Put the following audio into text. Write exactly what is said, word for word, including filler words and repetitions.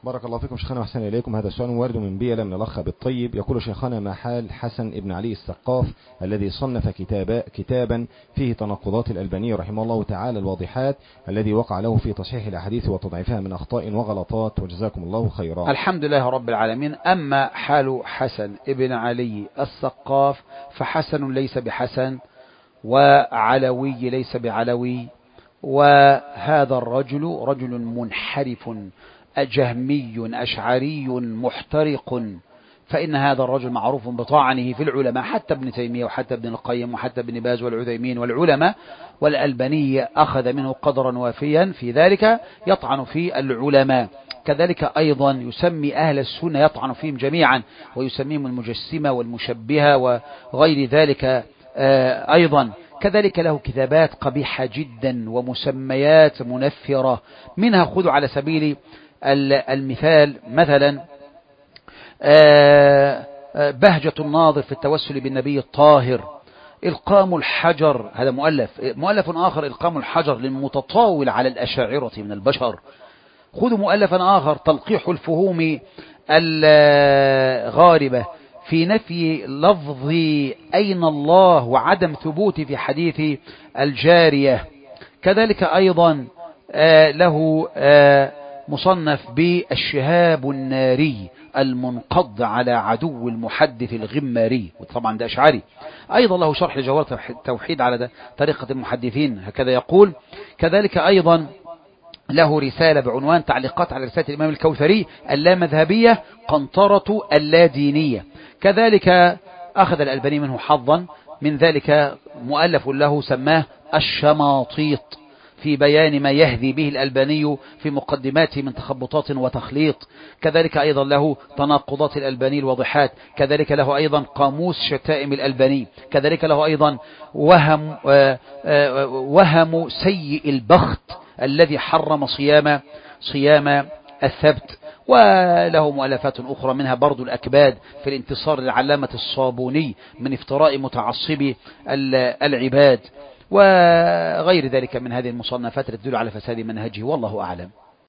بارك الله فيكم شيخنا وأحسن إليكم. هذا السؤال وارد من بيلة من الأخ بالطيب، يقول شيخنا: ما حال حسن ابن علي السقاف الذي صنف كتابا, كتابا فيه تناقضات الألباني رحمه الله تعالى الواضحات، الذي وقع له في تصحيح الأحاديث وتضعيفها من أخطاء وغلطات، وجزاكم الله خيرا. الحمد لله رب العالمين. أما حال حسن ابن علي السقاف فحسن ليس بحسن، وعلوي ليس بعلوي، وهذا الرجل رجل منحرف جهمي أشعري محترق، فإن هذا الرجل معروف بطعنه في العلماء، حتى ابن تيمية وحتى ابن القيم وحتى ابن باز والعثيمين والعلماء، والألباني أخذ منه قدرا وافيا في ذلك يطعن في العلماء. كذلك أيضا يسمي أهل السنة يطعن فيهم جميعا، ويسميهم المجسمة والمشبهة وغير ذلك أيضا. كذلك له كتابات قبيحة جدا ومسميات منفرة، منها خذوا على سبيل المثال مثلا بهجة الناظر في التوسل بالنبي الطاهر، إلقام الحجر، هذا مؤلف مؤلف آخر إلقام الحجر للمتطاول على الأشاعرة من البشر. خذوا مؤلفا آخر تلقيح الفهوم الغاربة في نفي لفظ أين الله وعدم ثبوت في حديث الجارية. كذلك أيضا له مصنف بالشهاب الناري المنقض على عدو المحدث الغماري، وطبعا ده أشعري. أيضا له شرح لجوهرة التوحيد على طريقة المحدثين، هكذا يقول. كذلك أيضا له رسالة بعنوان تعليقات على رسالة الإمام الكوثري اللامذهبية قنطرة اللادينية. كذلك أخذ الألباني منه حظا من ذلك مؤلف له سماه الشماطيط في بيان ما يهذي به الألباني في مقدماته من تخبطات وتخليط. كذلك أيضا له تناقضات الألباني الواضحات. كذلك له أيضا قاموس شتائم الألباني. كذلك له أيضا وهم, وهم سيء البخت الذي حرم صيام صيام السبت. وله مؤلفات أخرى منها برضو الأكباد في الانتصار للعلامة الصابوني من افتراء متعصبي العباد، وغير ذلك من هذه المصنفات التي تدل على فساد منهجه، والله أعلم.